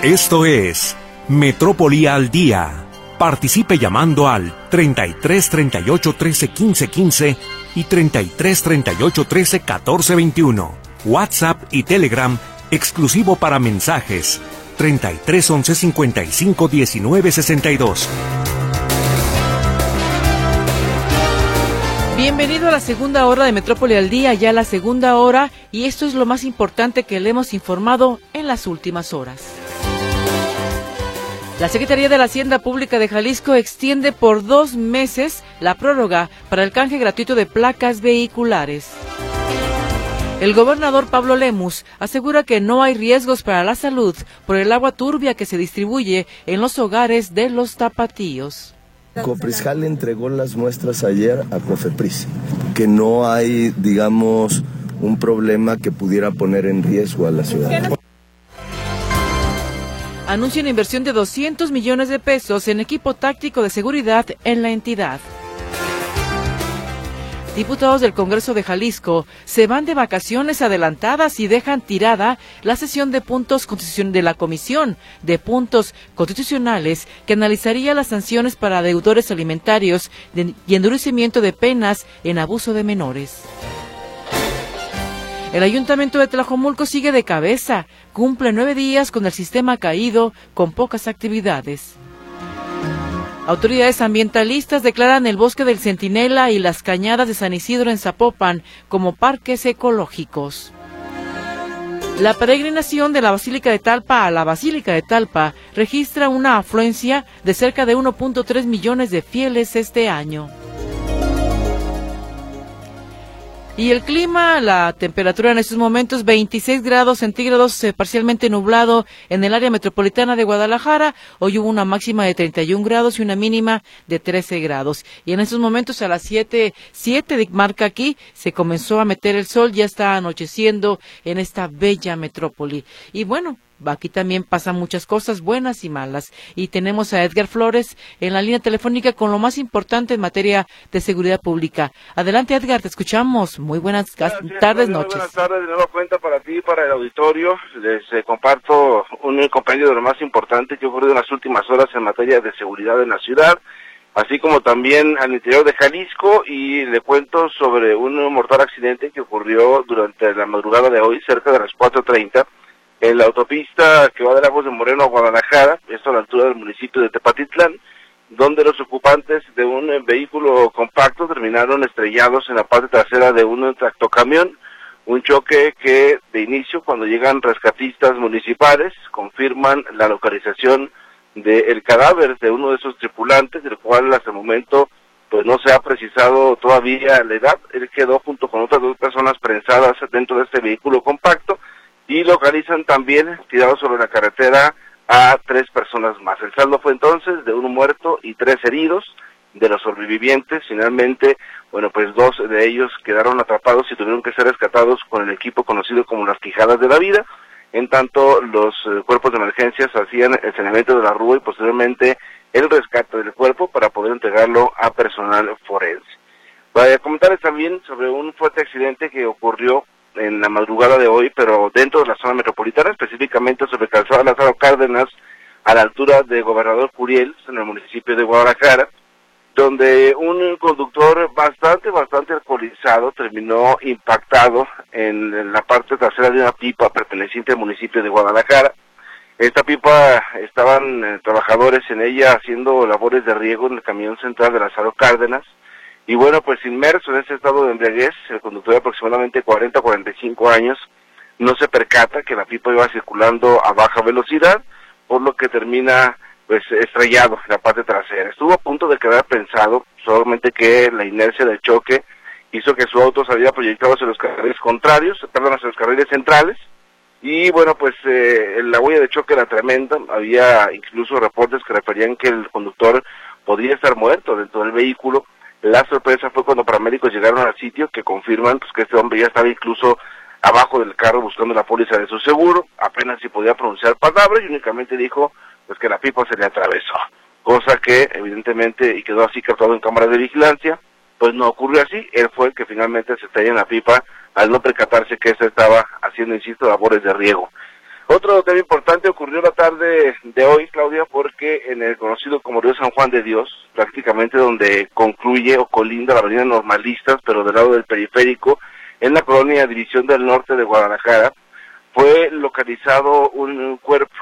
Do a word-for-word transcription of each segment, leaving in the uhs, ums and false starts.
Esto es Metrópoli al Día. Participe llamando al treinta y tres, treinta y ocho, trece, quince, quince y treinta y tres, treinta y ocho, trece, catorce, veintiuno. WhatsApp y Telegram exclusivo para mensajes treinta y tres, once, cincuenta y cinco, diecinueve, sesenta y dos. Bienvenido a la segunda hora de Metrópoli al Día, ya la segunda hora, y esto es lo más importante que le hemos informado en las últimas horas. La Secretaría de la Hacienda Pública de Jalisco extiende por dos meses la prórroga para el canje gratuito de placas vehiculares. El gobernador Pablo Lemus asegura que no hay riesgos para la salud por el agua turbia que se distribuye en los hogares de los tapatíos. Coprisjal le entregó las muestras ayer a Cofepris, que no hay, digamos, un problema que pudiera poner en riesgo a la ciudad. Anuncia una inversión de doscientos millones de pesos en equipo táctico de seguridad en la entidad. Diputados del Congreso de Jalisco se van de vacaciones adelantadas y dejan tirada la sesión de puntos de la Comisión de Puntos Constitucionales que analizaría las sanciones para deudores alimentarios y endurecimiento de penas en abuso de menores. El Ayuntamiento de Tlajomulco sigue de cabeza, cumple nueve días con el sistema caído, con pocas actividades. Autoridades ambientalistas declaran el bosque del Centinela y las cañadas de San Isidro en Zapopan como parques ecológicos. La peregrinación de la Basílica de Talpa a la Basílica de Talpa registra una afluencia de cerca de uno punto tres millones de fieles este año. Y el clima, la temperatura en estos momentos veintiséis grados centígrados, eh, parcialmente nublado en el área metropolitana de Guadalajara. Hoy hubo una máxima de treinta y un grados y una mínima de trece grados. Y en estos momentos a las siete, siete marca aquí, se comenzó a meter el sol, ya está anocheciendo en esta bella metrópoli. Y bueno, aquí también pasan muchas cosas buenas y malas. Y tenemos a Edgar Flores en la línea telefónica con lo más importante en materia de seguridad pública. Adelante, Edgar, te escuchamos. Muy buenas Gracias, tardes, muy noches. Buenas tardes, de nueva cuenta para ti y para el auditorio. Les eh, comparto un compendio de lo más importante que ha ocurrido en las últimas horas en materia de seguridad en la ciudad, así como también al interior de Jalisco, y le cuento sobre un mortal accidente que ocurrió durante la madrugada de hoy, cerca de las cuatro treinta, en la autopista que va de Lagos de Moreno a Guadalajara, esto a la altura del municipio de Tepatitlán, donde los ocupantes de un vehículo compacto terminaron estrellados en la parte trasera de un tractocamión, un choque que de inicio, cuando llegan rescatistas municipales, confirman la localización del cadáver de uno de esos tripulantes, del cual hasta el momento pues no se ha precisado todavía la edad. Él quedó junto con otras dos personas prensadas dentro de este vehículo compacto, y localizan también, tirados sobre la carretera, a tres personas más. El saldo fue entonces de uno muerto y tres heridos. De los sobrevivientes, finalmente, bueno, pues dos de ellos quedaron atrapados y tuvieron que ser rescatados con el equipo conocido como las quijadas de la vida, en tanto los eh, cuerpos de emergencias hacían el saneamiento de la rúa y posteriormente el rescate del cuerpo para poder entregarlo a personal forense. Voy a comentarles también sobre un fuerte accidente que ocurrió en la madrugada de hoy, pero dentro de la zona metropolitana, específicamente sobre Calzada Lázaro Cárdenas, a la altura de Gobernador Curiel, en el municipio de Guadalajara, donde un conductor bastante, bastante alcoholizado terminó impactado en la parte trasera de una pipa perteneciente al municipio de Guadalajara. Esta pipa, estaban eh, trabajadores en ella haciendo labores de riego en el camión central de Lázaro Cárdenas, y bueno, pues inmerso en ese estado de embriaguez, el conductor de aproximadamente cuarenta a cuarenta y cinco años no se percata que la pipa iba circulando a baja velocidad, por lo que termina pues estrellado en la parte trasera. Estuvo a punto de quedar pensado, solamente que la inercia del choque hizo que su auto se había proyectado hacia los carriles contrarios, perdón, hacia los carriles centrales, y bueno, pues eh, la huella de choque era tremenda. Había incluso reportes que referían que el conductor podría estar muerto dentro del vehículo. La sorpresa fue cuando paramédicos llegaron al sitio, que confirman pues que este hombre ya estaba incluso abajo del carro buscando la póliza de su seguro, apenas si podía pronunciar palabras y únicamente dijo pues que la pipa se le atravesó, cosa que evidentemente, y quedó así captado en cámaras de vigilancia, pues no ocurrió así. Él fue el que finalmente se estrella en la pipa al no percatarse que ésta estaba haciendo, insisto, labores de riego. Otro tema importante ocurrió la tarde de hoy, Claudia, porque en el conocido como Río San Juan de Dios, prácticamente donde concluye o colinda la avenida Normalistas, pero del lado del periférico, en la colonia División del Norte de Guadalajara, fue localizado un cuerpo.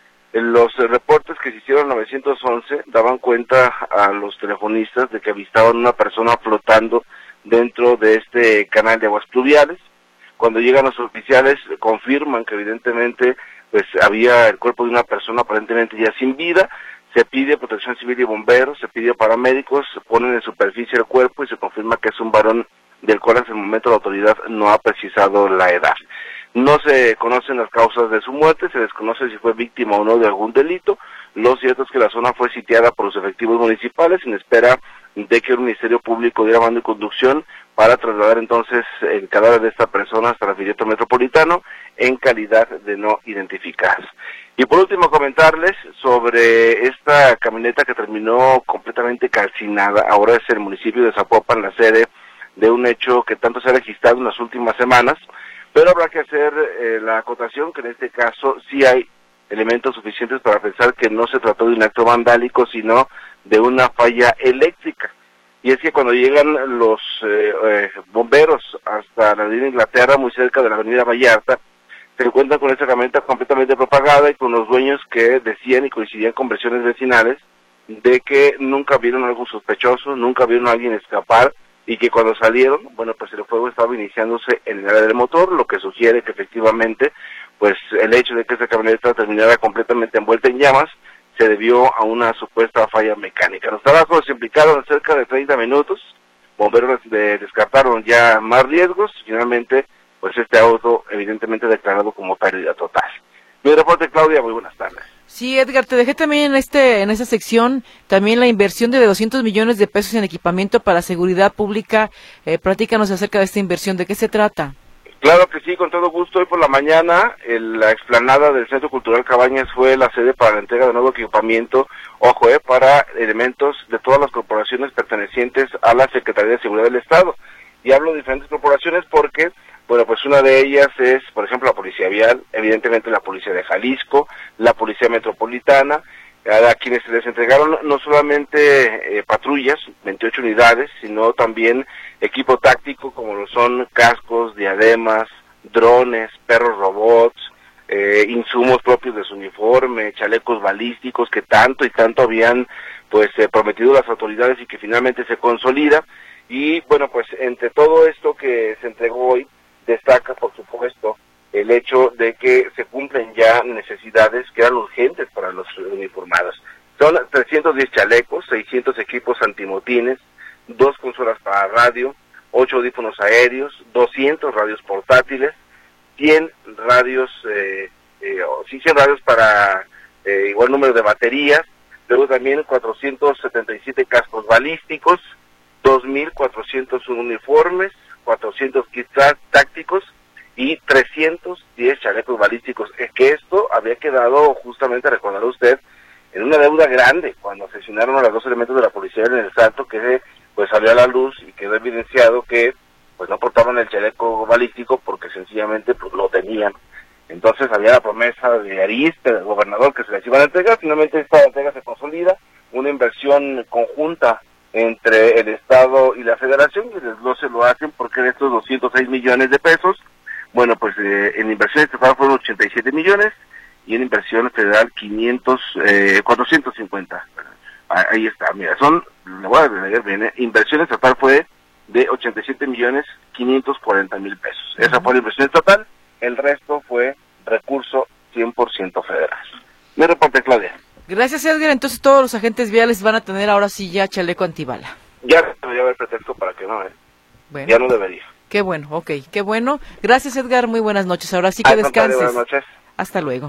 Los reportes que se hicieron en nueve once daban cuenta a los telefonistas de que avistaban una persona flotando dentro de este canal de aguas pluviales. Cuando llegan los oficiales confirman que evidentemente pues había el cuerpo de una persona aparentemente ya sin vida. Se pide protección civil y bomberos, se pide paramédicos, se ponen en superficie el cuerpo y se confirma que es un varón del cual hasta el momento la autoridad no ha precisado la edad. No se conocen las causas de su muerte, se desconoce si fue víctima o no de algún delito. Lo cierto es que la zona fue sitiada por los efectivos municipales en espera de que el Ministerio Público diera mando y conducción para trasladar entonces el cadáver de esta persona hasta el Anfiteatro Metropolitano en calidad de no identificadas. Y por último comentarles sobre esta camioneta que terminó completamente calcinada. Ahora es el municipio de Zapopan la sede de un hecho que tanto se ha registrado en las últimas semanas, pero habrá que hacer eh, la acotación que en este caso sí hay elementos suficientes para pensar que no se trató de un acto vandálico, sino de una falla eléctrica. Y es que cuando llegan los eh, eh, bomberos hasta la avenida Inglaterra, muy cerca de la avenida Vallarta, se encuentran con esta camioneta completamente propagada y con los dueños que decían y coincidían con versiones vecinales de que nunca vieron algo sospechoso, nunca vieron a alguien escapar, y que cuando salieron, bueno, pues el fuego estaba iniciándose en el área del motor, lo que sugiere que efectivamente, pues el hecho de que esta camioneta terminara completamente envuelta en llamas, se debió a una supuesta falla mecánica. Los trabajos se implicaron cerca de treinta minutos, bomberos de, descartaron ya más riesgos, finalmente, pues este auto evidentemente declarado como pérdida total. Mi reporte, Claudia, muy buenas tardes. Sí, Edgar, te dejé también en este en esta sección también la inversión de doscientos millones de pesos en equipamiento para seguridad pública. Eh, platícanos acerca de esta inversión, ¿de qué se trata? Claro que sí, con todo gusto. Hoy por la mañana, el, la explanada del Centro Cultural Cabañas fue la sede para la entrega de nuevo equipamiento, ojo, eh, para elementos de todas las corporaciones pertenecientes a la Secretaría de Seguridad del Estado. Y hablo de diferentes corporaciones porque, bueno, pues una de ellas es, por ejemplo, la Policía Vial, evidentemente la Policía de Jalisco, la Policía Metropolitana, a quienes se les entregaron no solamente eh, patrullas, veintiocho unidades, sino también equipo táctico como lo son cascos, diademas, drones, perros robots, eh, insumos propios de su uniforme, chalecos balísticos que tanto y tanto habían pues eh, prometido las autoridades y que finalmente se consolida. Y bueno, pues entre todo esto que se entregó hoy, destaca por supuesto el hecho de que se cumplen ya necesidades que eran urgentes para los uniformados. Son trescientos diez chalecos, seiscientos equipos antimotines, dos consolas para radio, ocho audífonos aéreos, doscientos radios portátiles, cien radios, eh, eh, sí, cien radios para eh, igual número de baterías, luego también cuatrocientos setenta y siete cascos balísticos, dos mil cuatrocientos uniformes, cuatrocientos kits tácticos y trescientos diez chalecos balísticos. Es que esto había quedado, justamente, recordar usted, en una deuda grande cuando asesinaron a los dos elementos de la policía en el Salto, que pues salió a la luz y quedó evidenciado que pues no portaban el chaleco balístico porque sencillamente pues lo tenían. Entonces había la promesa de Ariste, del gobernador, que se les iban a entregar. Finalmente esta entrega se consolida, una inversión conjunta entre el Estado y la Federación, y no se lo hacen porque de estos doscientos seis millones de pesos, bueno, pues eh, en inversión estatal fueron ochenta y siete millones, y en inversión federal quinientos, eh, cuatrocientos cincuenta. Ahí está, mira, son, le voy a leer bien, eh, inversión estatal fue de ochenta y siete millones quinientos cuarenta mil pesos. Esa fue la inversión estatal, el resto fue recurso cien por ciento federal. Me reporte, Claudia. Gracias, Edgar. Entonces todos los agentes viales van a tener ahora sí ya chaleco antibala. Ya debería haber pretexto para que no, ¿eh? Bueno. Ya no debería. Qué bueno, ok, qué bueno. Gracias, Edgar, muy buenas noches. Ahora sí que Al descanses. Buenas noches. Hasta luego.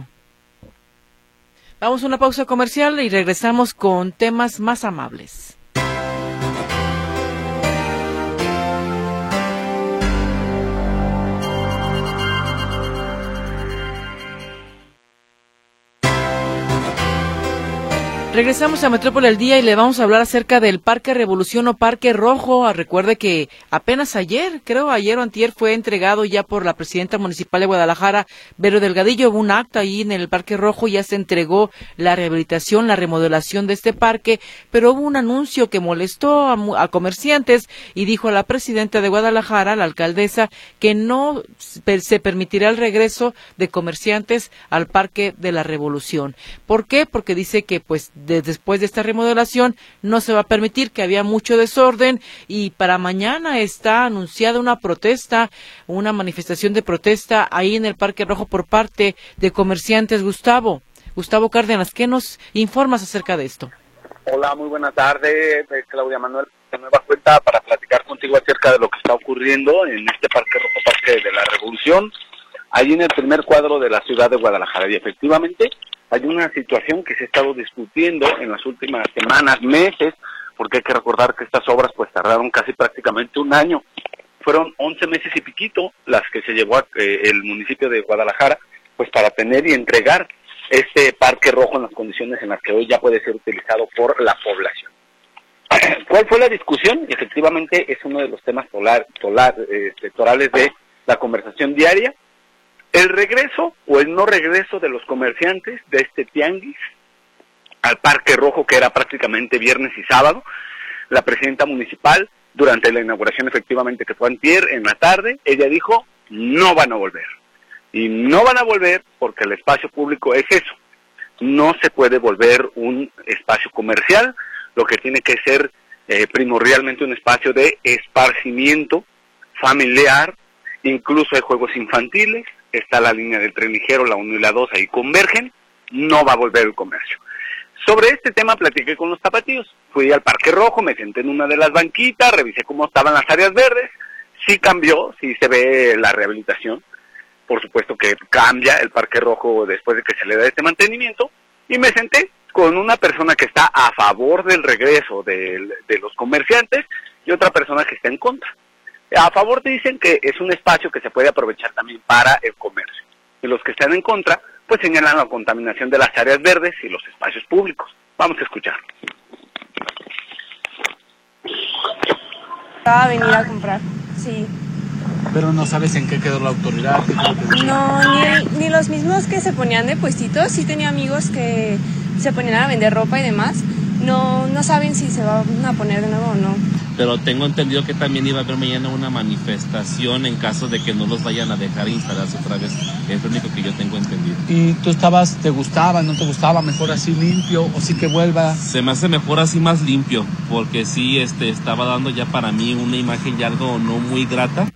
Vamos a una pausa comercial y regresamos con temas más amables. Regresamos a Metrópoli al Día y le vamos a hablar acerca del Parque Revolución o Parque Rojo. Recuerde que apenas ayer, creo ayer o antier, fue entregado ya por la presidenta municipal de Guadalajara, Vero Delgadillo. Hubo un acto ahí en el Parque Rojo, ya se entregó la rehabilitación, la remodelación de este parque, pero hubo un anuncio que molestó a, a comerciantes y dijo a la presidenta de Guadalajara, la alcaldesa, que no se permitirá el regreso de comerciantes al Parque de la Revolución. ¿Por qué? Porque dice que pues de, después de esta remodelación no se va a permitir, que había mucho desorden, y para mañana está anunciada una protesta, una manifestación de protesta ahí en el Parque Rojo por parte de comerciantes. Gustavo, Gustavo Cárdenas, ¿qué nos informas acerca de esto? Hola, muy buenas tardes, Claudia Manuel, de nueva cuenta para platicar contigo acerca de lo que está ocurriendo en este Parque Rojo, Parque de la Revolución, ahí en el primer cuadro de la ciudad de Guadalajara. Y efectivamente hay una situación que se ha estado discutiendo en las últimas semanas, meses, porque hay que recordar que estas obras pues tardaron casi prácticamente un año. Fueron once meses y piquito las que se llevó a, eh, el municipio de Guadalajara pues para tener y entregar este Parque Rojo en las condiciones en las que hoy ya puede ser utilizado por la población. ¿Cuál fue la discusión? Efectivamente es uno de los temas solar, solar, eh, electorales de la conversación diaria. El regreso o el no regreso de los comerciantes de este tianguis al Parque Rojo, que era prácticamente viernes y sábado. La presidenta municipal, durante la inauguración efectivamente que fue antier, en la tarde, ella dijo, no van a volver. Y no van a volver porque el espacio público es eso. No se puede volver un espacio comercial, lo que tiene que ser eh, primordialmente un espacio de esparcimiento familiar, incluso hay juegos infantiles, está la línea del tren ligero, la uno y la dos, ahí convergen, no va a volver el comercio. Sobre este tema platiqué con los tapatíos, fui al Parque Rojo, me senté en una de las banquitas, revisé cómo estaban las áreas verdes, sí cambió, sí se ve la rehabilitación, por supuesto que cambia el Parque Rojo después de que se le da este mantenimiento, y me senté con una persona que está a favor del regreso de, de los comerciantes y otra persona que está en contra. A favor te dicen que es un espacio que se puede aprovechar también para el comercio. Y los que están en contra, pues señalan la contaminación de las áreas verdes y los espacios públicos. Vamos a escuchar. Va a venir a comprar, sí. Pero no sabes en qué quedó la autoridad. No, ni, ni los mismos que se ponían de puestitos. Sí tenía amigos que se ponían a vender ropa y demás. No, no saben si se van a poner de nuevo o no. Pero tengo entendido que también iba a haber mañana una manifestación en caso de que no los vayan a dejar instalarse otra vez. Es lo único que yo tengo entendido. ¿Y tú estabas, te gustaba, no te gustaba, mejor así limpio o sí que vuelva? Se me hace mejor así más limpio, porque sí este, estaba dando ya para mí una imagen ya algo no muy grata.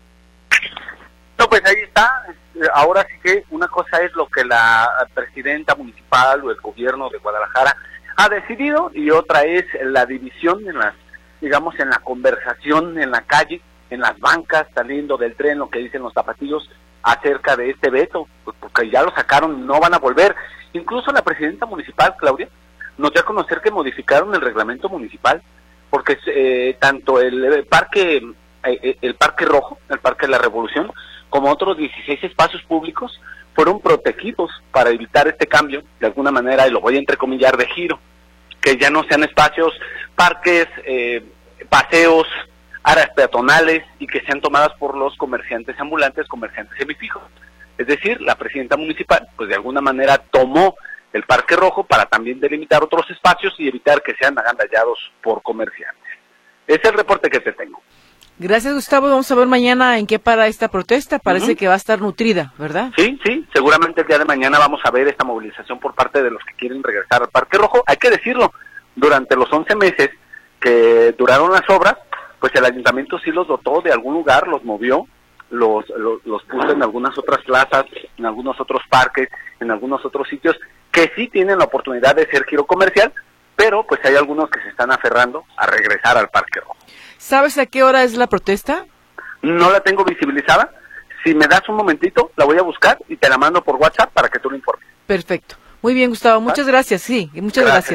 No, pues ahí está. Ahora sí que una cosa es lo que la presidenta municipal o el gobierno de Guadalajara ha decidido y otra es la división en las, digamos, en la conversación en la calle, en las bancas, saliendo del tren, lo que dicen los tapatíos acerca de este veto, pues porque ya lo sacaron, no van a volver. Incluso la presidenta municipal, Claudia, nos dio a conocer que modificaron el reglamento municipal, porque eh, tanto el, el parque, eh, el Parque Rojo, el Parque de la Revolución, como otros dieciséis espacios públicos, fueron protegidos para evitar este cambio, de alguna manera, y lo voy a entrecomillar, de giro, que ya no sean espacios, parques, eh, paseos, áreas peatonales, y que sean tomadas por los comerciantes ambulantes, comerciantes semifijos. Es decir, la presidenta municipal, pues de alguna manera tomó el Parque Rojo para también delimitar otros espacios y evitar que sean agandallados por comerciantes. Ese es el reporte que te tengo. Gracias, Gustavo. Vamos a ver mañana en qué para esta protesta. Parece uh-huh. que va a estar nutrida, ¿verdad? Sí, sí. Seguramente el día de mañana vamos a ver esta movilización por parte de los que quieren regresar al Parque Rojo. Hay que decirlo, durante los once meses que duraron las obras, pues el ayuntamiento sí los dotó de algún lugar, los movió, los, los, los puso en algunas otras plazas, en algunos otros parques, en algunos otros sitios que sí tienen la oportunidad de ser giro comercial, pero pues hay algunos que se están aferrando a regresar al Parque Rojo. ¿Sabes a qué hora es la protesta? No la tengo visibilizada. Si me das un momentito, la voy a buscar y te la mando por WhatsApp para que tú lo informes. Perfecto. Muy bien, Gustavo. Muchas gracias. Sí, muchas gracias. Gracias a ti.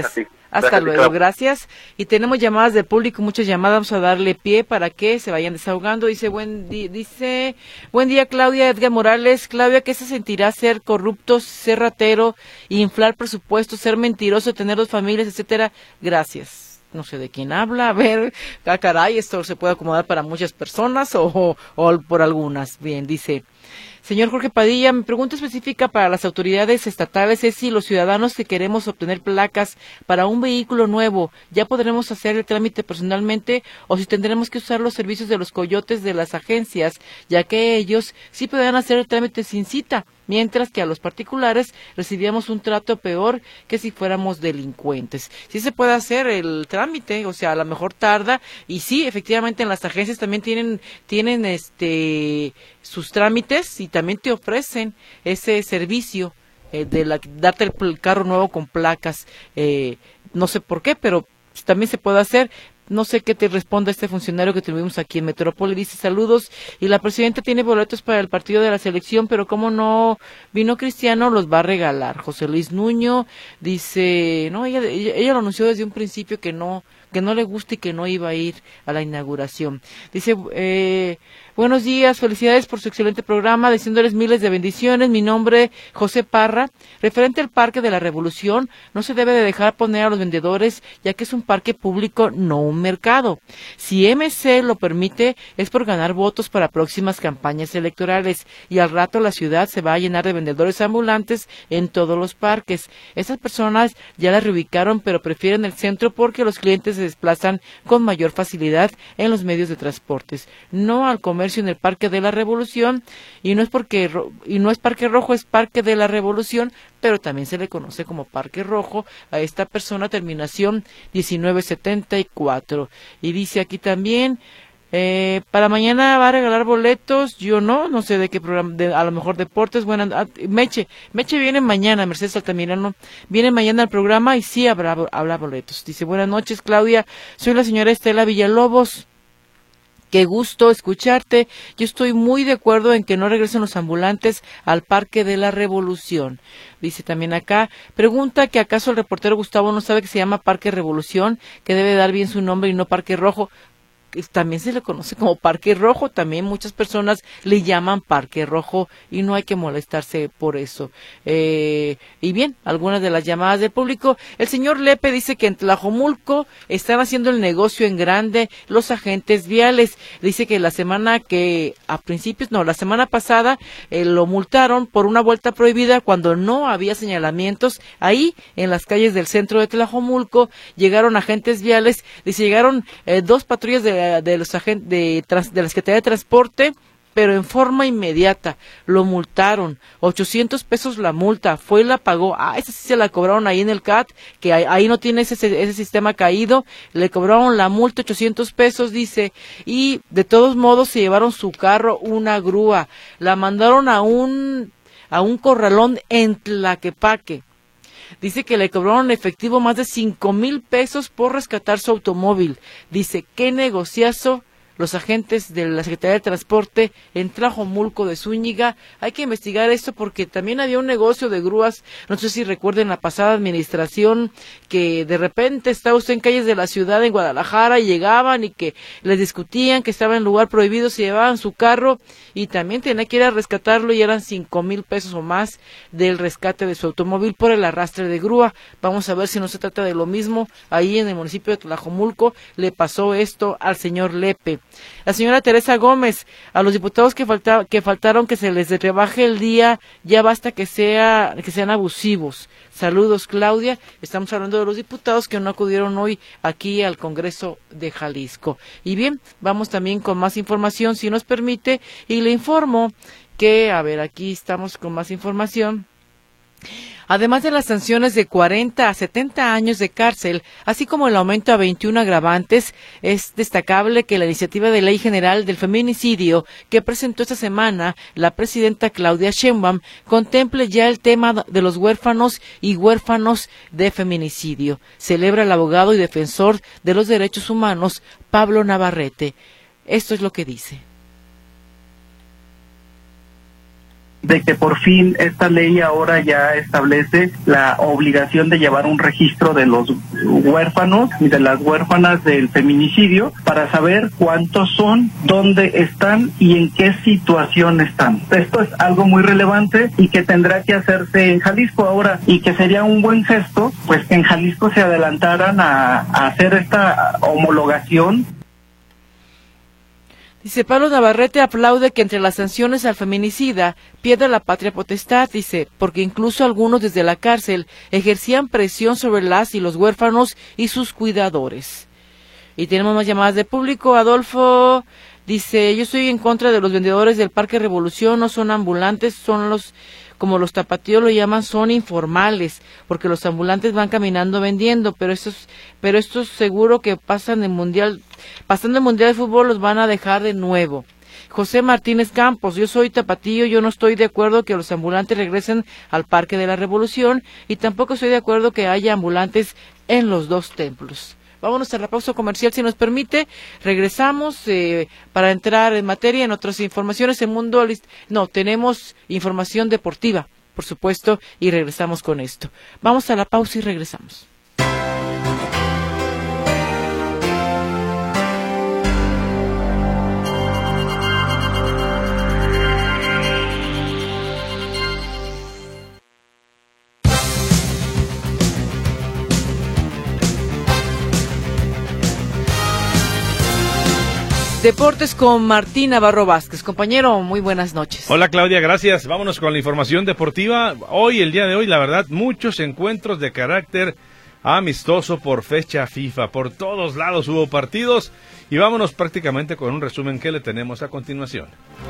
Hasta Gracias, luego, Clau. gracias. Y tenemos llamadas del público, muchas llamadas, vamos a darle pie para que se vayan desahogando. Dice, buen di- dice, buen día Claudia, Edgar Morales. Claudia, ¿qué se sentirá ser corrupto, ser ratero, inflar presupuestos, ser mentiroso, tener dos familias, etcétera? Gracias. No sé de quién habla, a ver, ah, caray, esto se puede acomodar para muchas personas o, o, o por algunas. Bien, dice, señor Jorge Padilla, mi pregunta específica para las autoridades estatales es si los ciudadanos que queremos obtener placas para un vehículo nuevo, ya podremos hacer el trámite personalmente o si tendremos que usar los servicios de los coyotes de las agencias, ya que ellos sí podrán hacer el trámite sin cita, mientras que a los particulares recibíamos un trato peor que si fuéramos delincuentes. Sí se puede hacer el trámite, o sea, a lo mejor tarda, y sí, efectivamente en las agencias también tienen, tienen este sus trámites y también te ofrecen ese servicio eh, de la, darte el, el carro nuevo con placas, eh, no sé por qué, pero también se puede hacer. No sé qué te responde este funcionario que tuvimos aquí en Metrópoli. Dice, saludos, y la presidenta tiene boletos para el partido de la selección, pero como no vino Cristiano, los va a regalar. José Luis Nuño dice, no, ella, ella, ella lo anunció desde un principio que no, que no le gusta y que no iba a ir a la inauguración. Dice, eh, buenos días, felicidades por su excelente programa, deseándoles miles de bendiciones. Mi nombre, José Parra. Referente al Parque de la Revolución, no se debe de dejar poner a los vendedores, ya que es un parque público, no un mercado. Si M C lo permite, es por ganar votos para próximas campañas electorales, y al rato la ciudad se va a llenar de vendedores ambulantes en todos los parques. Esas personas ya las reubicaron, pero prefieren el centro porque los clientes se desplazan con mayor facilidad en los medios de transportes, no al comercio en el Parque de la Revolución, y no es porque y no es Parque Rojo, es Parque de la Revolución, pero también se le conoce como Parque Rojo a esta persona, terminación diecinueve setenta y cuatro. Y dice aquí también, eh, para mañana va a regalar boletos, yo no, no sé de qué programa, de, a lo mejor deportes, bueno, ah, Meche, Meche viene mañana, Mercedes Altamirano, viene mañana al programa y sí habrá, habrá boletos. Dice, buenas noches Claudia, soy la señora Estela Villalobos. Qué gusto escucharte. Yo estoy muy de acuerdo en que no regresen los ambulantes al Parque de la Revolución. Dice también acá, pregunta que acaso el reportero Gustavo no sabe que se llama Parque Revolución, que debe dar bien su nombre y no Parque Rojo. También se le conoce como Parque Rojo, también muchas personas le llaman Parque Rojo y no hay que molestarse por eso. Eh, y bien, algunas de las llamadas del público. El señor Lepe dice que en Tlajomulco están haciendo el negocio en grande los agentes viales. Dice que la semana que, a principios, no, la semana pasada eh, lo multaron por una vuelta prohibida cuando no había señalamientos. Ahí, en las calles del centro de Tlajomulco, llegaron agentes viales. Dice, llegaron eh, dos patrullas de de los agentes de, de la Secretaría de Transporte, pero en forma inmediata lo multaron, ochocientos pesos la multa, fue y la pagó. Ah, esa sí se la cobraron ahí en el C A T, que ahí, ahí no tiene ese, ese sistema caído, le cobraron la multa, ochocientos pesos, dice, y de todos modos se llevaron su carro, una grúa, la mandaron a un, a un corralón en Tlaquepaque. Dice que le cobraron efectivo más de cinco mil pesos por rescatar su automóvil. Dice, qué negociazo los agentes de la Secretaría de Transporte en Tlajomulco de Zúñiga. Hay que investigar esto porque también había un negocio de grúas, no sé si recuerden la pasada administración, que de repente estaba usted en calles de la ciudad en Guadalajara y llegaban y que les discutían que estaba en lugar prohibido, se llevaban su carro y también tenía que ir a rescatarlo y eran cinco mil pesos o más del rescate de su automóvil por el arrastre de grúa. Vamos a ver si no se trata de lo mismo. Ahí en el municipio de Tlajomulco le pasó esto al señor Lepe. La señora Teresa Gómez, a los diputados que falta, que faltaron que se les rebaje el día, ya basta que sea que sean abusivos. Saludos, Claudia. Estamos hablando de los diputados que no acudieron hoy aquí al Congreso de Jalisco. Y bien, vamos también con más información, si nos permite, y le informo que, a ver, aquí estamos con más información. Además de las sanciones de cuarenta a setenta años de cárcel, así como el aumento a veintiún agravantes, es destacable que la iniciativa de ley general del feminicidio que presentó esta semana la presidenta Claudia Sheinbaum contemple ya el tema de los huérfanos y huérfanos de feminicidio. Celebra el abogado y defensor de los derechos humanos Pablo Navarrete. Esto es lo que dice. de que por fin esta ley ahora ya establece la obligación de llevar un registro de los huérfanos y de las huérfanas del feminicidio para saber cuántos son, dónde están y en qué situación están. Esto es algo muy relevante y que tendrá que hacerse en Jalisco ahora, y que sería un buen gesto pues que en Jalisco se adelantaran a, a hacer esta homologación. Dice Pablo Navarrete aplaude que entre las sanciones al feminicida pierda la patria potestad, dice, porque incluso algunos desde la cárcel ejercían presión sobre las y los huérfanos y sus cuidadores. Y tenemos más llamadas de público. Adolfo dice, yo estoy en contra de los vendedores del Parque Revolución, no son ambulantes, son los, como los tapatíos lo llaman, son informales, porque los ambulantes van caminando vendiendo, pero estos, pero estos seguro que pasan el mundial, pasando el mundial de fútbol los van a dejar de nuevo. José Martínez Campos, yo soy tapatío, yo no estoy de acuerdo que los ambulantes regresen al Parque de la Revolución y tampoco estoy de acuerdo que haya ambulantes en los dos templos. Vámonos a la pausa comercial, si nos permite. Regresamos eh, para entrar en materia en otras informaciones. En Mundo List... No, tenemos información deportiva, por supuesto, y regresamos con esto. Vamos a la pausa y regresamos. Deportes con Martín Navarro Vázquez. Compañero, muy buenas noches. Hola Claudia, gracias. Vámonos con la información deportiva. Hoy, el día de hoy, la verdad, muchos encuentros de carácter amistoso por fecha FIFA. Por todos lados hubo partidos y vámonos prácticamente con un resumen que le tenemos a continuación.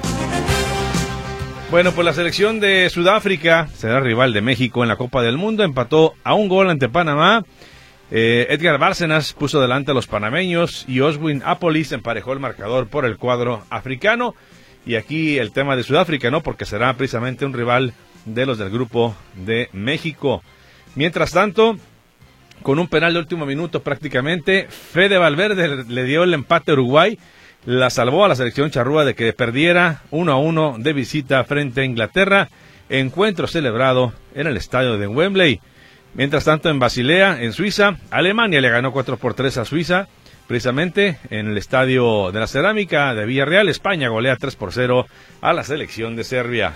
Bueno, pues la selección de Sudáfrica, será rival de México en la Copa del Mundo, empató a un gol ante Panamá. Eh, Edgar Bárcenas puso delante a los panameños y Oswin Apolis emparejó el marcador por el cuadro africano. Y aquí el tema de Sudáfrica, ¿no? Porque será precisamente un rival de los del grupo de México. Mientras tanto, con un penal de último minuto prácticamente, Fede Valverde le dio el empate a Uruguay, la salvó a la selección charrúa de que perdiera uno a uno de visita frente a Inglaterra, encuentro celebrado en el estadio de Wembley. Mientras tanto, en Basilea, en Suiza, Alemania le ganó cuatro por tres a Suiza, precisamente en el Estadio de la Cerámica de Villarreal. España golea tres por cero a la selección de Serbia.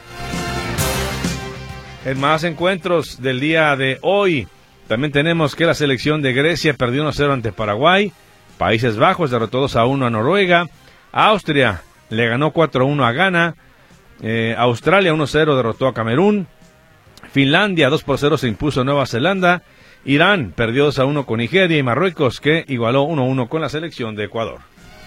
En más encuentros del día de hoy, también tenemos que la selección de Grecia perdió uno a cero ante Paraguay, Países Bajos derrotó dos a uno a Noruega, Austria le ganó cuatro a uno a Ghana, eh, Australia uno a cero derrotó a Camerún, Finlandia dos por cero se impuso a Nueva Zelanda, Irán perdió dos a uno con Nigeria y Marruecos, que igualó uno a uno con la selección de Ecuador.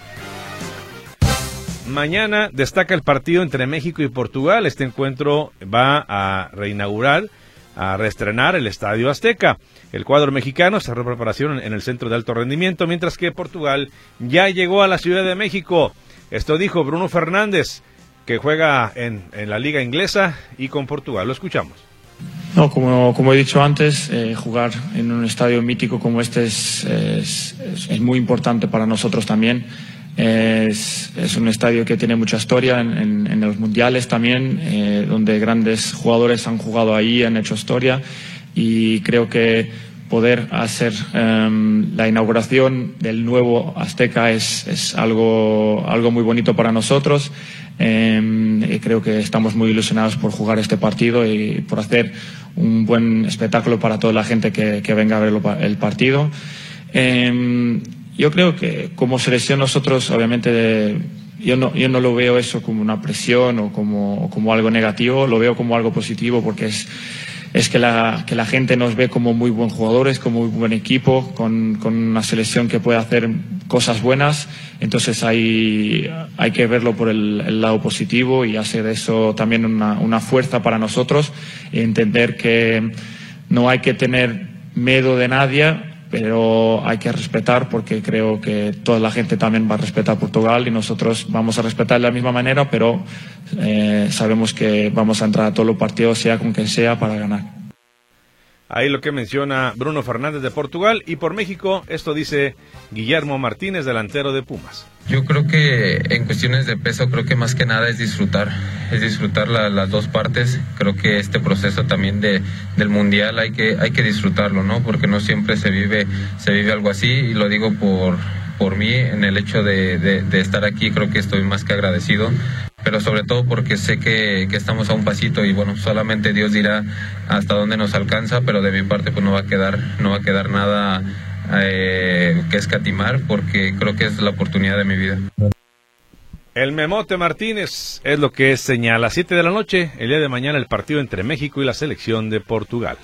Mañana destaca el partido entre México y Portugal. Este encuentro va a reinaugurar, a reestrenar el Estadio Azteca. El cuadro mexicano cerró preparación en el Centro de Alto Rendimiento, mientras que Portugal ya llegó a la Ciudad de México. Esto dijo Bruno Fernández, que juega en, en la Liga Inglesa y con Portugal. Lo escuchamos. No, como, como he dicho antes, eh, jugar en un estadio mítico como este es, es, es, es muy importante para nosotros también. Es, es un estadio que tiene mucha historia en, en, en los mundiales también, eh, donde grandes jugadores han jugado ahí, han hecho historia, y creo que poder hacer um, la inauguración del nuevo Azteca es, es algo, algo muy bonito para nosotros. Eh, creo que estamos muy ilusionados por jugar este partido y por hacer un buen espectáculo para toda la gente que, que venga a ver el partido. Eh, yo creo que como selección nosotros, obviamente, yo no, yo no lo veo eso como una presión o como, como algo negativo, lo veo como algo positivo, porque es es que la, que la gente nos ve como muy buenos jugadores, como muy buen equipo, con, con una selección que puede hacer cosas buenas. Entonces hay, hay que verlo por el, el lado positivo y hacer eso también una, una fuerza para nosotros, y entender que no hay que tener miedo de nadie, pero hay que respetar, porque creo que toda la gente también va a respetar a Portugal y nosotros vamos a respetar de la misma manera, pero eh, sabemos que vamos a entrar a todos los partidos, sea con quien sea, para ganar. Ahí lo que menciona Bruno Fernández de Portugal. Y por México, esto dice Guillermo Martínez, delantero de Pumas. Yo creo que en cuestiones de peso, creo que más que nada es disfrutar, es disfrutar la, las dos partes. Creo que este proceso también de, del mundial hay que, hay que disfrutarlo, ¿no? Porque no siempre se vive, se vive algo así, y lo digo por, por mí, en el hecho de, de, de estar aquí, creo que estoy más que agradecido, pero sobre todo porque sé que, que estamos a un pasito y bueno, solamente Dios dirá hasta dónde nos alcanza, pero de mi parte pues no va a quedar, no va a quedar nada Eh, que escatimar, porque creo que es la oportunidad de mi vida. El Memote Martínez es lo que señala. Siete de la noche, el día de mañana, el partido entre México y la selección de Portugal.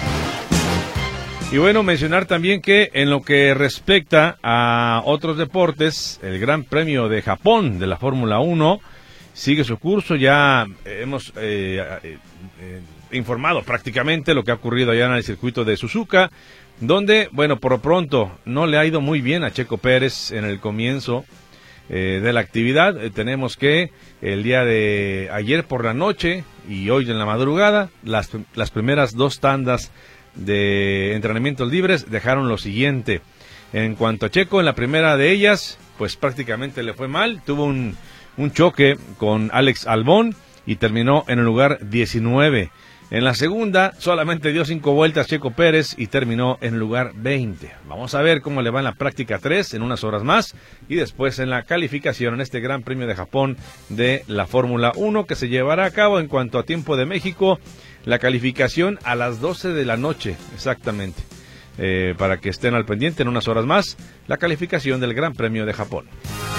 Y bueno, mencionar también que en lo que respecta a otros deportes, el Gran Premio de Japón de la Fórmula uno sigue su curso. Ya hemos eh, eh, eh, informado prácticamente lo que ha ocurrido allá en el circuito de Suzuka, donde, bueno, por lo pronto no le ha ido muy bien a Checo Pérez en el comienzo eh, de la actividad. Eh, tenemos que el día de ayer por la noche y hoy en la madrugada, las, las primeras dos tandas de entrenamientos libres dejaron lo siguiente. En cuanto a Checo, en la primera de ellas, pues prácticamente le fue mal. Tuvo un, un choque con Alex Albon y terminó en el lugar diecinueve. En la segunda solamente dio cinco vueltas Checo Pérez y terminó en el lugar veinte. Vamos a ver cómo le va en la práctica tres en unas horas más y después en la calificación en este Gran Premio de Japón de la Fórmula uno, que se llevará a cabo en cuanto a tiempo de México, la calificación a las doce de la noche exactamente, eh, para que estén al pendiente en unas horas más, la calificación del Gran Premio de Japón.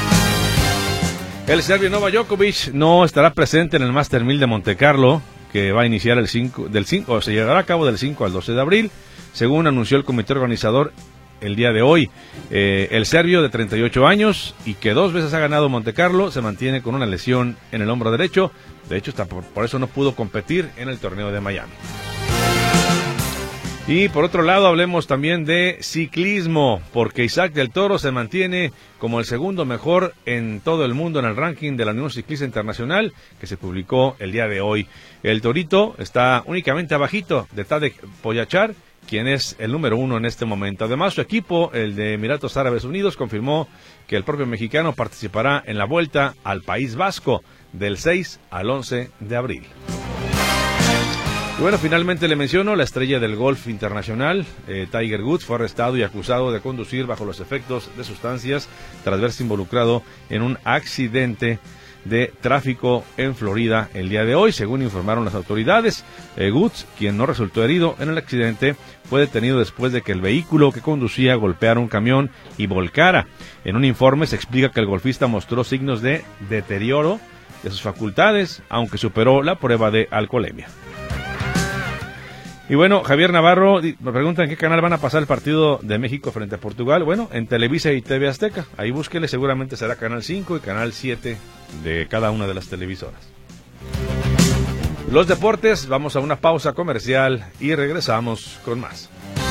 El serbio Novak Djokovic no estará presente en el Master mil de Montecarlo, que va a iniciar el cinco, del cinco, o se llevará a cabo del cinco al doce de abril, según anunció el comité organizador el día de hoy. Eh, el serbio de treinta y ocho años y que dos veces ha ganado Montecarlo se mantiene con una lesión en el hombro derecho. De hecho, está por, por eso no pudo competir en el torneo de Miami. Y por otro lado, hablemos también de ciclismo, porque Isaac del Toro se mantiene como el segundo mejor en todo el mundo en el ranking de la Unión Ciclista Internacional, que se publicó el día de hoy. El Torito está únicamente abajito de Tadej Pogačar, quien es el número uno en este momento. Además, su equipo, el de Emiratos Árabes Unidos, confirmó que el propio mexicano participará en la Vuelta al País Vasco del seis al once de abril. Y bueno, finalmente le menciono, la estrella del golf internacional, eh, Tiger Woods, fue arrestado y acusado de conducir bajo los efectos de sustancias tras verse involucrado en un accidente de tráfico en Florida el día de hoy, según informaron las autoridades. Eh, Woods, quien no resultó herido en el accidente, fue detenido después de que el vehículo que conducía golpeara un camión y volcara. En un informe se explica que el golfista mostró signos de deterioro de sus facultades, aunque superó la prueba de alcoholemia. Y bueno, Javier Navarro, me preguntan en qué canal van a pasar el partido de México frente a Portugal. Bueno, en Televisa y T V Azteca. Ahí búsquele, seguramente será Canal cinco y Canal siete de cada una de las televisoras. Los deportes, vamos a una pausa comercial y regresamos con más.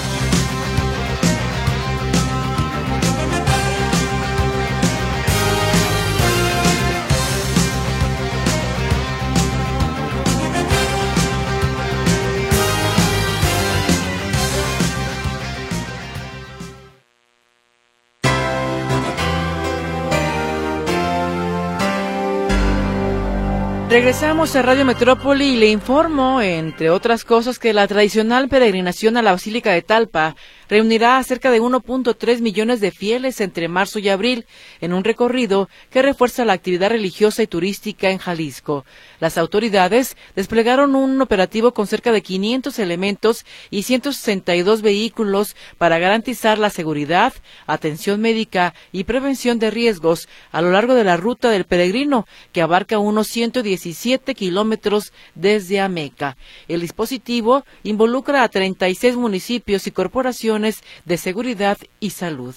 Regresamos a Radio Metrópoli y le informo, entre otras cosas, que la tradicional peregrinación a la Basílica de Talpa reunirá a cerca de uno punto tres millones de fieles entre marzo y abril en un recorrido que refuerza la actividad religiosa y turística en Jalisco. Las autoridades desplegaron un operativo con cerca de quinientos elementos y ciento sesenta y dos vehículos para garantizar la seguridad, atención médica y prevención de riesgos a lo largo de la ruta del peregrino, que abarca unos ciento diecisiete kilómetros desde Ameca. El dispositivo involucra a treinta y seis municipios y corporaciones de seguridad y salud.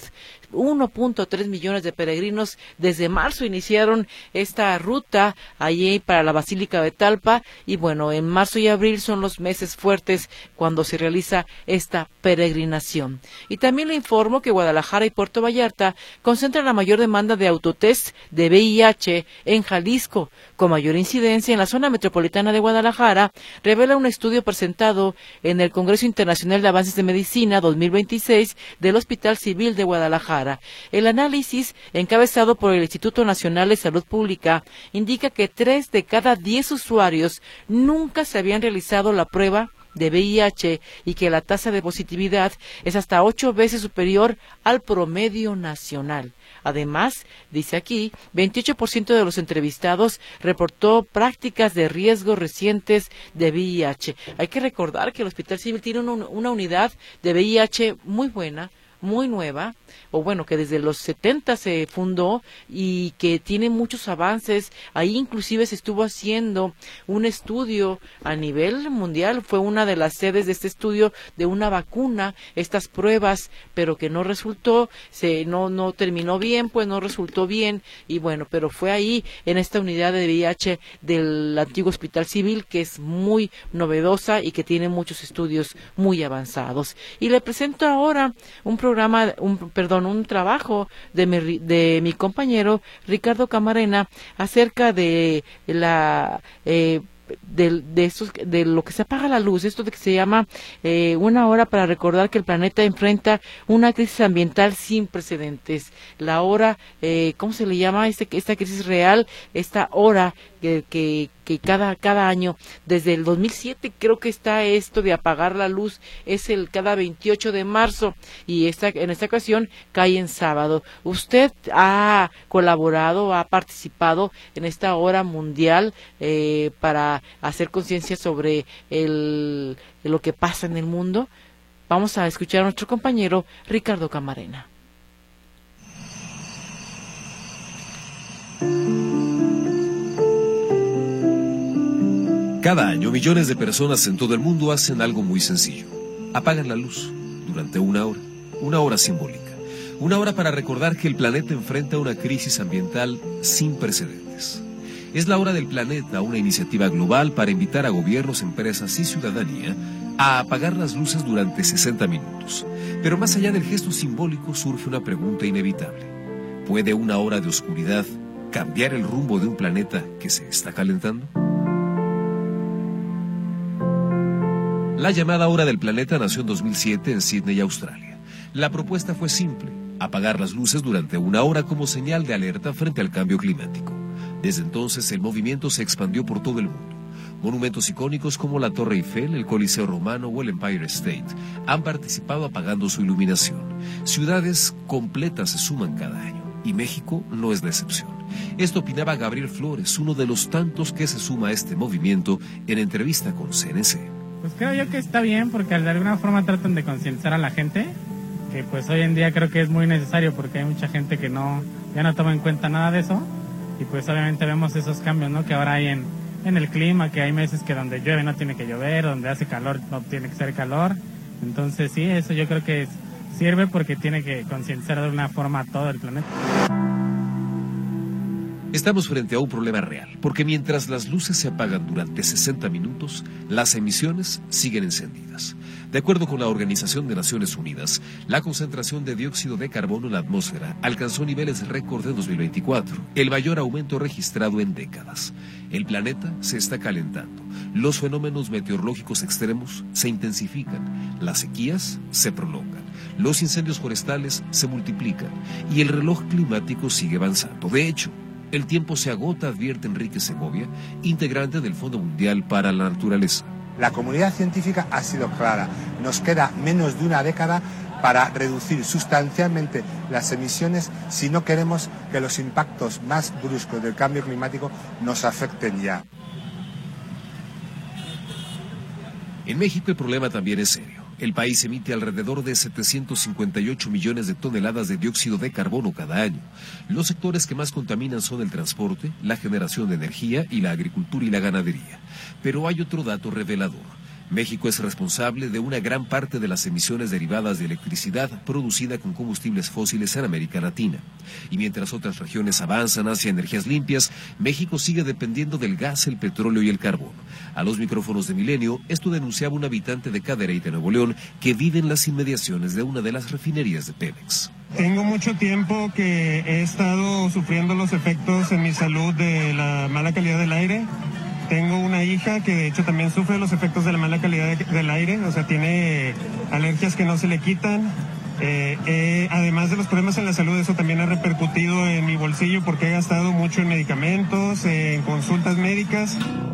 uno punto tres millones de peregrinos desde marzo iniciaron esta ruta allí para la Basílica de Talpa, y bueno, en marzo y abril son los meses fuertes cuando se realiza esta peregrinación. Y también le informo que Guadalajara y Puerto Vallarta concentran la mayor demanda de autotest de V I H en Jalisco, con mayor incidencia en la zona metropolitana de Guadalajara, revela un estudio presentado en el Congreso Internacional de Avances de Medicina dos mil veintiséis del Hospital Civil de Guadalajara. El análisis, encabezado por el Instituto Nacional de Salud Pública, indica que tres de cada diez usuarios nunca se habían realizado la prueba de V I H y que la tasa de positividad es hasta ocho veces superior al promedio nacional. Además, dice aquí, veintiocho por ciento de los entrevistados reportó prácticas de riesgo recientes de V I H. Hay que recordar que el Hospital Civil tiene una, una unidad de V I H muy buena, muy nueva, o bueno, que desde los setenta se fundó y que tiene muchos avances. Ahí inclusive se estuvo haciendo un estudio a nivel mundial, fue una de las sedes de este estudio de una vacuna, estas pruebas, pero que no resultó, se no no terminó bien, pues no resultó bien, y bueno, pero fue ahí en esta unidad de V I H del antiguo Hospital Civil, que es muy novedosa y que tiene muchos estudios muy avanzados. Y le presento ahora un programa, un perdón, un trabajo de mi, de mi compañero Ricardo Camarena acerca de la eh, de, de, estos, de lo que se apaga la luz, esto de que se llama eh, una hora para recordar que el planeta enfrenta una crisis ambiental sin precedentes. La hora, eh, ¿cómo se le llama? Este, esta crisis real, esta hora que, que, que cada, cada año, desde el dos mil siete creo que está esto de apagar la luz, es el cada veintiocho de marzo, y esta, en esta ocasión cae en sábado. Usted ha colaborado, ha participado en esta hora mundial eh, para hacer conciencia sobre el, lo que pasa en el mundo. Vamos a escuchar a nuestro compañero Ricardo Camarena. Cada año, millones de personas en todo el mundo hacen algo muy sencillo. Apagan la luz durante una hora, una hora simbólica. Una hora para recordar que el planeta enfrenta una crisis ambiental sin precedentes. Es la hora del planeta, una iniciativa global para invitar a gobiernos, empresas y ciudadanía a apagar las luces durante sesenta minutos. Pero más allá del gesto simbólico surge una pregunta inevitable. ¿Puede una hora de oscuridad cambiar el rumbo de un planeta que se está calentando? La llamada Hora del Planeta nació en dos mil siete en Sídney, Australia. La propuesta fue simple: apagar las luces durante una hora como señal de alerta frente al cambio climático. Desde entonces el movimiento se expandió por todo el mundo. Monumentos icónicos como la Torre Eiffel, el Coliseo Romano o el Empire State han participado apagando su iluminación. Ciudades completas se suman cada año, y México no es la excepción. Esto opinaba Gabriel Flores, uno de los tantos que se suma a este movimiento, en entrevista con C N C. Pues creo yo que está bien, porque de alguna forma tratan de concientizar a la gente, que pues hoy en día creo que es muy necesario, porque hay mucha gente que no ya no toma en cuenta nada de eso, y pues obviamente vemos esos cambios, ¿no?, que ahora hay en, en el clima, que hay meses que donde llueve no tiene que llover, donde hace calor no tiene que ser calor. Entonces sí, eso yo creo que sirve porque tiene que concientizar de alguna forma a todo el planeta. Estamos frente a un problema real, porque mientras las luces se apagan durante sesenta minutos, las emisiones siguen encendidas. De acuerdo con la Organización de Naciones Unidas, la concentración de dióxido de carbono en la atmósfera alcanzó niveles récord en dos mil veinticuatro, el mayor aumento registrado en décadas. El planeta se está calentando, los fenómenos meteorológicos extremos se intensifican, las sequías se prolongan, los incendios forestales se multiplican y el reloj climático sigue avanzando. De hecho, el tiempo se agota, advierte Enrique Segovia, integrante del Fondo Mundial para la Naturaleza. La comunidad científica ha sido clara. Nos queda menos de una década para reducir sustancialmente las emisiones si no queremos que los impactos más bruscos del cambio climático nos afecten ya. En México el problema también es serio. El país emite alrededor de setecientos cincuenta y ocho millones de toneladas de dióxido de carbono cada año. Los sectores que más contaminan son el transporte, la generación de energía y la agricultura y la ganadería. Pero hay otro dato revelador. México es responsable de una gran parte de las emisiones derivadas de electricidad producida con combustibles fósiles en América Latina. Y mientras otras regiones avanzan hacia energías limpias, México sigue dependiendo del gas, el petróleo y el carbón. A los micrófonos de Milenio, esto denunciaba un habitante de Cadereyta, Nuevo León, que vive en las inmediaciones de una de las refinerías de Pemex. Tengo mucho tiempo que he estado sufriendo los efectos en mi salud de la mala calidad del aire. Tengo una hija que de hecho también sufre los efectos de la mala calidad de, del aire, o sea, tiene alergias que no se le quitan. Eh, eh, además de los problemas en la salud, eso también ha repercutido en mi bolsillo porque he gastado mucho en medicamentos, eh, en consultas médicas.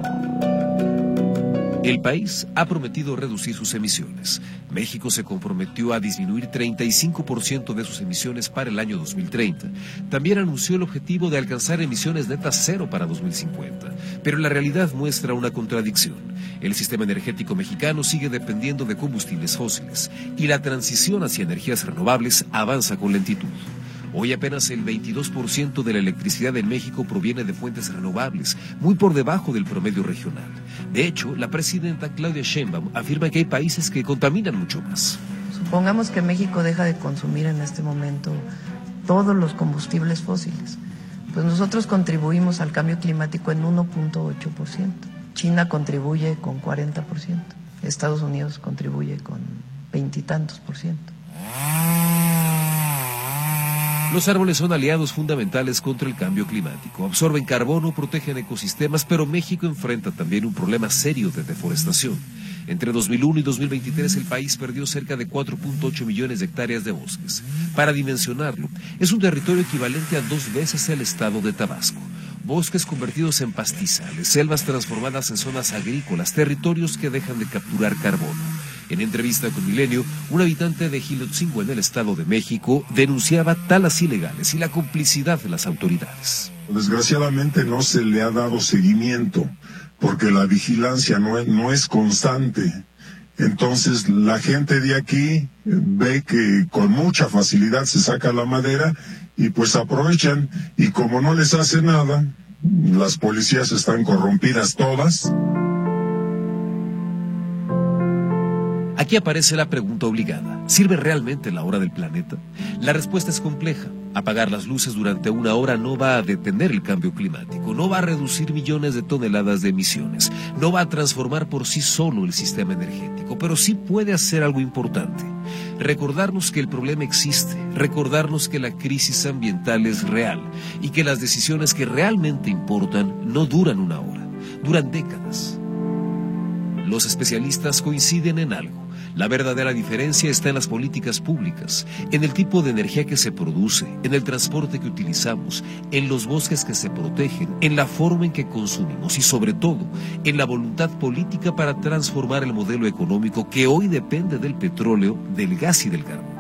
El país ha prometido reducir sus emisiones. México se comprometió a disminuir treinta y cinco por ciento de sus emisiones para el año dos mil treinta. También anunció el objetivo de alcanzar emisiones netas cero para dos mil cincuenta. Pero la realidad muestra una contradicción. El sistema energético mexicano sigue dependiendo de combustibles fósiles y la transición hacia energías renovables avanza con lentitud. Hoy apenas el veintidós por ciento de la electricidad en México proviene de fuentes renovables, muy por debajo del promedio regional. De hecho, la presidenta Claudia Sheinbaum afirma que hay países que contaminan mucho más. Supongamos que México deja de consumir en este momento todos los combustibles fósiles. Pues nosotros contribuimos al cambio climático en uno punto ocho por ciento. China contribuye con cuarenta por ciento. Estados Unidos contribuye con veintitantos por ciento. Los árboles son aliados fundamentales contra el cambio climático. Absorben carbono, protegen ecosistemas, pero México enfrenta también un problema serio de deforestación. Entre dos mil uno y dos mil veintitrés el país perdió cerca de cuatro punto ocho millones de hectáreas de bosques. Para dimensionarlo, es un territorio equivalente a dos veces el estado de Tabasco. Bosques convertidos en pastizales, selvas transformadas en zonas agrícolas, territorios que dejan de capturar carbono. En entrevista con Milenio, un habitante de Jilotzingo en el Estado de México denunciaba talas ilegales y la complicidad de las autoridades. Desgraciadamente no se le ha dado seguimiento porque la vigilancia no es, no es constante. Entonces la gente de aquí ve que con mucha facilidad se saca la madera y pues aprovechan, y como no les hace nada, las policías están corrompidas todas. Aquí aparece la pregunta obligada. ¿Sirve realmente la hora del planeta? La respuesta es compleja. Apagar las luces durante una hora no va a detener el cambio climático, no va a reducir millones de toneladas de emisiones, no va a transformar por sí solo el sistema energético, pero sí puede hacer algo importante. Recordarnos que el problema existe, recordarnos que la crisis ambiental es real y que las decisiones que realmente importan no duran una hora, duran décadas. Los especialistas coinciden en algo. La verdadera diferencia está en las políticas públicas, en el tipo de energía que se produce, en el transporte que utilizamos, en los bosques que se protegen, en la forma en que consumimos y sobre todo en la voluntad política para transformar el modelo económico que hoy depende del petróleo, del gas y del carbón.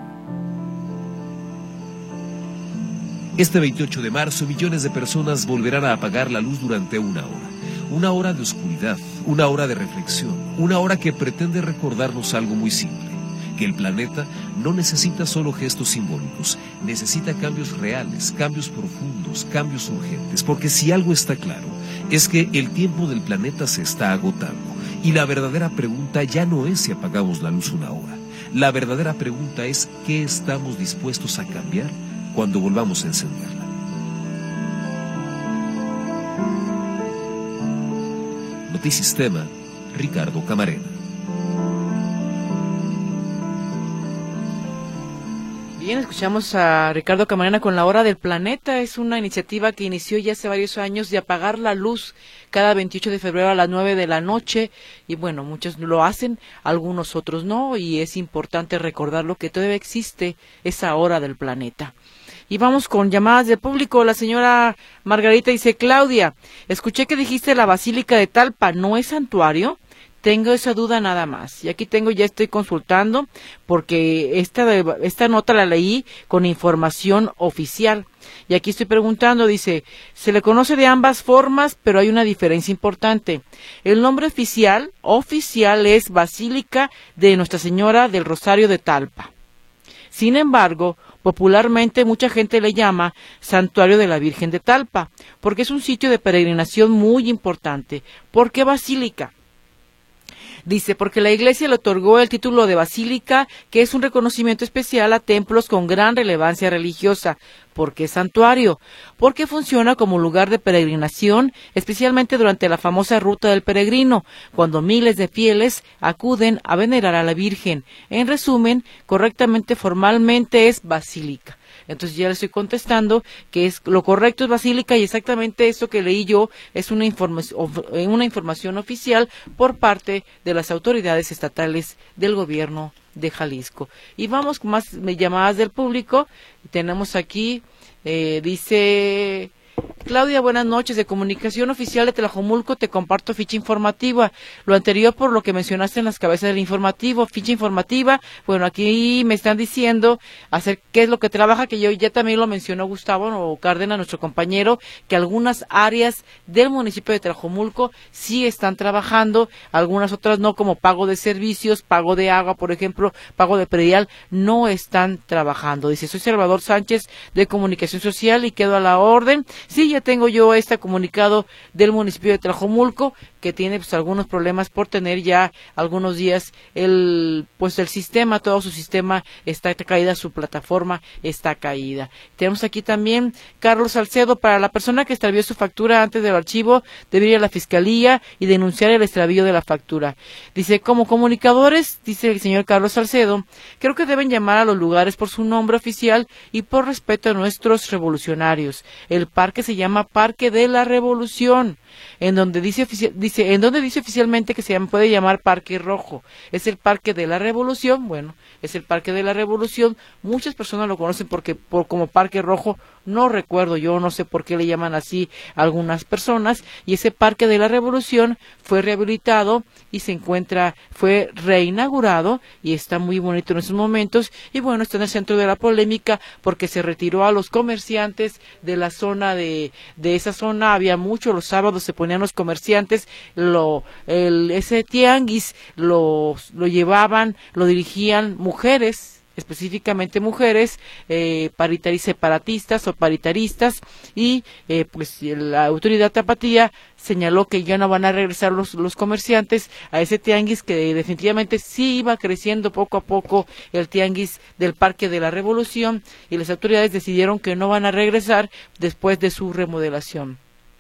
Este veintiocho de marzo, millones de personas volverán a apagar la luz durante una hora. Una hora de oscuridad, una hora de reflexión, una hora que pretende recordarnos algo muy simple, que el planeta no necesita solo gestos simbólicos, necesita cambios reales, cambios profundos, cambios urgentes, porque si algo está claro, es que el tiempo del planeta se está agotando, y la verdadera pregunta ya no es si apagamos la luz una hora, la verdadera pregunta es ¿qué estamos dispuestos a cambiar cuando volvamos a encenderla? Notisistema, Ricardo Camarena. Bien, escuchamos a Ricardo Camarena con La Hora del Planeta. Es una iniciativa que inició ya hace varios años de apagar la luz cada veintiocho de febrero a las nueve de la noche. Y bueno, muchos lo hacen, algunos otros no. Y es importante recordarlo que todavía existe esa Hora del Planeta. Y vamos con llamadas de público. La señora Margarita dice: Claudia, escuché que dijiste la Basílica de Talpa, ¿no es santuario? Tengo esa duda nada más. Y aquí tengo, ya estoy consultando, porque esta, esta nota la leí con información oficial. Y aquí estoy preguntando, dice, se le conoce de ambas formas, pero hay una diferencia importante. El nombre oficial, oficial es Basílica de Nuestra Señora del Rosario de Talpa. Sin embargo, popularmente mucha gente le llama Santuario de la Virgen de Talpa, porque es un sitio de peregrinación muy importante. ¿Por qué basílica? Dice, porque la Iglesia le otorgó el título de basílica, que es un reconocimiento especial a templos con gran relevancia religiosa. ¿Por qué santuario? Porque funciona como lugar de peregrinación, especialmente durante la famosa Ruta del Peregrino, cuando miles de fieles acuden a venerar a la Virgen. En resumen, correctamente, formalmente es basílica. Entonces ya le estoy contestando que es lo correcto es basílica, y exactamente eso que leí yo es una, informa una información oficial por parte de las autoridades estatales del gobierno de Jalisco. Y vamos con más llamadas del público. Tenemos aquí, eh, dice... Claudia, buenas noches. De Comunicación Oficial de Tlajomulco te comparto ficha informativa. Lo anterior por lo que mencionaste en las cabezas del informativo. Ficha informativa, bueno, aquí me están diciendo hacer qué es lo que trabaja, que yo ya también lo mencionó Gustavo o Cárdenas, nuestro compañero, que algunas áreas del municipio de Tlajomulco sí están trabajando, algunas otras no, como pago de servicios, pago de agua, por ejemplo, pago de predial, no están trabajando. Dice, soy Salvador Sánchez de Comunicación Social y quedo a la orden. Sí, ya tengo yo este comunicado del municipio de Tlajomulco, que tiene pues algunos problemas por tener ya algunos días el pues el sistema, todo su sistema está caída, su plataforma está caída. Tenemos aquí también Carlos Salcedo, para la persona que extravió su factura antes del archivo, debe ir a la fiscalía y denunciar el extravío de la factura. Dice, como comunicadores, dice el señor Carlos Salcedo, creo que deben llamar a los lugares por su nombre oficial y por respeto a nuestros revolucionarios. El parque se llama Parque de la Revolución, en donde dice, dice, en donde dice oficialmente que se puede llamar Parque Rojo. Es el Parque de la Revolución, bueno, es el Parque de la Revolución. Muchas personas lo conocen porque por, como Parque Rojo, no recuerdo, yo no sé por qué le llaman así a algunas personas, y ese Parque de la Revolución fue rehabilitado y se encuentra, fue reinaugurado y está muy bonito en estos momentos, y bueno, está en el centro de la polémica porque se retiró a los comerciantes de la zona de, de esa zona, había mucho, los sábados se ponían los comerciantes, lo, el, ese tianguis lo, lo llevaban, lo dirigían mujeres, específicamente mujeres eh, paritari separatistas o paritaristas, y eh, pues la autoridad tapatía señaló que ya no van a regresar los, los comerciantes a ese tianguis, que definitivamente sí iba creciendo poco a poco el tianguis del Parque de la Revolución, y las autoridades decidieron que no van a regresar después de su remodelación.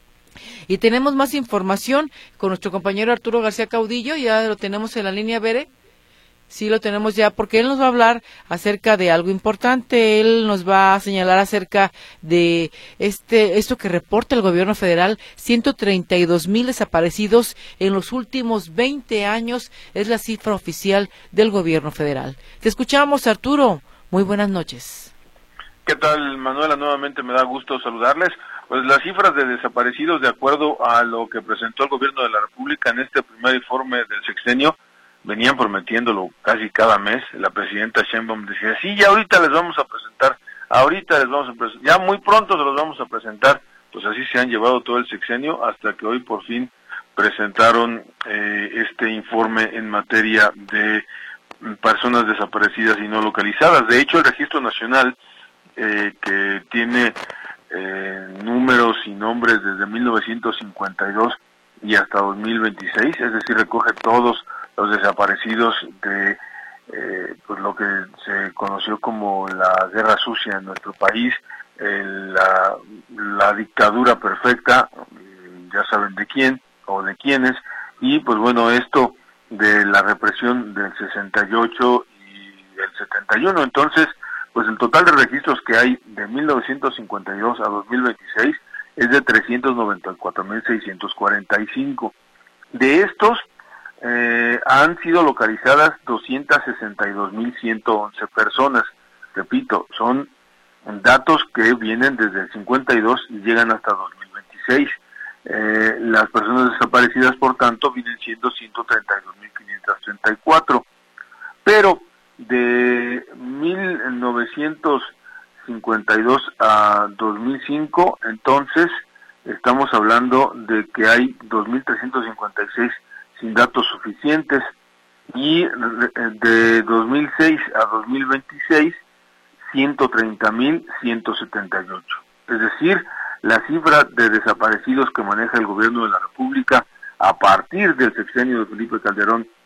Y tenemos más información con nuestro compañero Arturo García Caudillo, ya lo tenemos en la línea, Bere. Sí, lo tenemos ya, porque él nos va a hablar acerca de algo importante. Él nos va a señalar acerca de este esto que reporta el gobierno federal, ciento treinta y dos mil desaparecidos en los últimos veinte años, es la cifra oficial del gobierno federal. Te escuchamos, Arturo. Muy buenas noches. ¿Qué tal, Manuela? Nuevamente me da gusto saludarles. Pues las cifras de desaparecidos, de acuerdo a lo que presentó el gobierno de la República en este primer informe del sexenio, venían prometiéndolo casi cada mes. La presidenta Sheinbaum decía, sí, ya ahorita les vamos a presentar, ahorita les vamos a presentar, ya muy pronto se los vamos a presentar. Pues así se han llevado todo el sexenio hasta que hoy por fin presentaron eh, este informe en materia de personas desaparecidas y no localizadas. De hecho, el Registro Nacional, eh, que tiene eh, números y nombres desde mil novecientos cincuenta y dos y hasta dos mil veintiséis, es decir, recoge todos los desaparecidos de eh, pues lo que se conoció como la guerra sucia en nuestro país, eh, la, la dictadura perfecta, eh, ya saben de quién o de quiénes, y pues bueno, esto de la represión del sesenta y ocho y del setenta y uno. Entonces, pues el total de registros que hay de mil novecientos cincuenta y dos a dos mil veintiséis es de trescientos noventa y cuatro mil seiscientos cuarenta y cinco. De estos, Eh, han sido localizadas doscientos sesenta y dos mil ciento once personas. Repito, son datos que vienen desde el cincuenta y dos y llegan hasta dos mil veintiséis. Eh, las personas desaparecidas, por tanto, vienen siendo ciento treinta y dos mil quinientos treinta y cuatro. Pero de mil novecientos cincuenta y dos a dos mil cinco, entonces, estamos hablando de que hay dos mil trescientos cincuenta y seis sin datos suficientes, y de dos mil seis a dos mil veintiséis, ciento treinta mil ciento setenta y ocho. Es decir, la cifra de desaparecidos que maneja el gobierno de la República a partir del sexenio de Felipe Calderón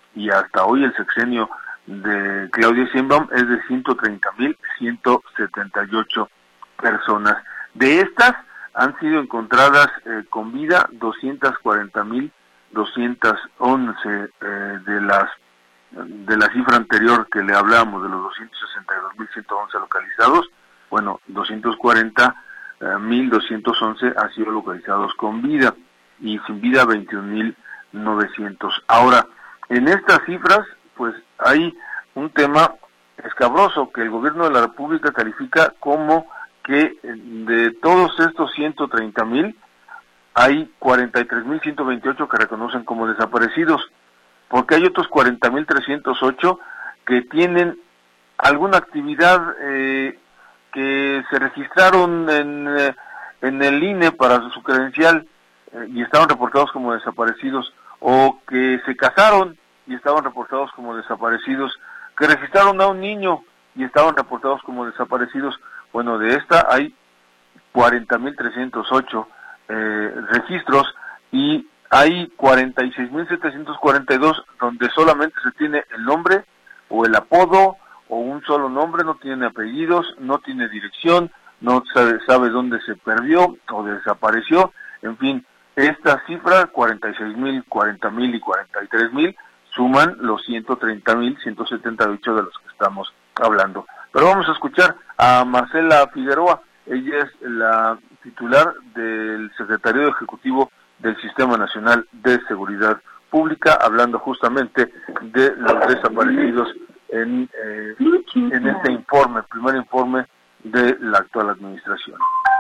y hasta hoy el sexenio de Claudia Sheinbaum es de ciento treinta mil ciento setenta y ocho personas. De estas han sido encontradas eh, con vida doscientas cuarenta mil doscientas once eh, de las de la cifra anterior que le hablábamos de los doscientos sesenta y dos mil ciento once localizados. Bueno, doscientos cuarenta mil doscientos once han sido localizados con vida y sin vida veintiún mil novecientos. Ahora, en estas cifras, pues hay un tema escabroso que el gobierno de la República califica como que de todos estos ciento treinta mil, hay cuarenta y tres mil ciento veintiocho que reconocen como desaparecidos, porque hay otros cuarenta mil trescientos ocho que tienen alguna actividad eh, que se registraron en, eh, en el I N E para su credencial eh, y estaban reportados como desaparecidos, o que se casaron y estaban reportados como desaparecidos, que registraron a un niño y estaban reportados como desaparecidos. Bueno, de esta hay cuarenta mil trescientos ocho eh, registros y hay cuarenta y seis mil setecientos cuarenta y dos donde solamente se tiene el nombre o el apodo o un solo nombre, no tiene apellidos, no tiene dirección, no sabe, sabe dónde se perdió o desapareció. En fin, esta cifra, cuarenta y seis mil, cuarenta mil y cuarenta y tres mil, suman los ciento treinta mil ciento setenta y ocho de los que estamos hablando. Pero vamos a escuchar a Marcela Figueroa. Ella es la titular del Secretario Ejecutivo del Sistema Nacional de Seguridad Pública, hablando justamente de los desaparecidos en, eh, en este informe, el primer informe de la actual administración.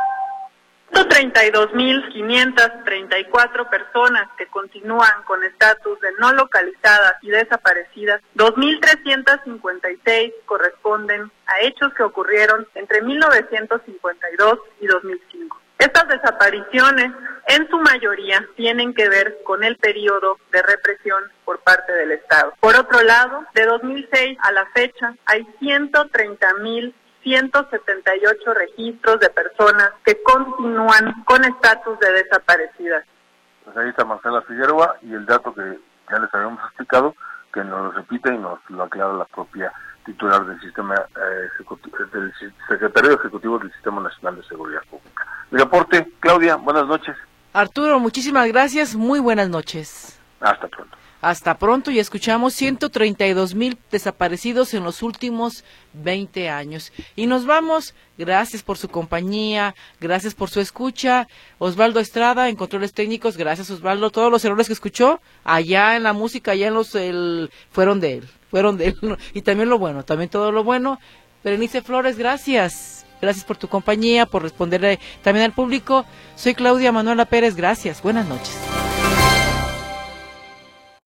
ciento treinta y dos mil quinientas treinta y cuatro personas que continúan con estatus de no localizadas y desaparecidas, dos mil trescientas cincuenta y seis corresponden a hechos que ocurrieron entre mil novecientos cincuenta y dos y dos mil cinco. Estas desapariciones, en su mayoría, tienen que ver con el periodo de represión por parte del Estado. Por otro lado, de dos mil seis a la fecha, hay ciento treinta mil ciento setenta y ocho registros de personas que continúan con estatus de desaparecidas. Pues ahí está Marcela Figueroa y el dato que ya les habíamos explicado, que nos lo repite y nos lo aclara la propia titular del sistema eh, ejecutivo, del secretario ejecutivo del Sistema Nacional de Seguridad Pública. Mi reporte, Claudia, buenas noches. Arturo, muchísimas gracias, muy buenas noches. Hasta pronto. Hasta pronto, y escuchamos ciento treinta y dos mil desaparecidos en los últimos veinte años. Y nos vamos, gracias por su compañía, gracias por su escucha. Osvaldo Estrada, en controles técnicos, gracias Osvaldo. Todos los errores que escuchó, allá en la música, allá en los, el, fueron de él, fueron de él. Y también lo bueno, también todo lo bueno. Berenice Flores, gracias. Gracias por tu compañía, por responderle también al público. Soy Claudia Manuela Pérez, gracias, buenas noches.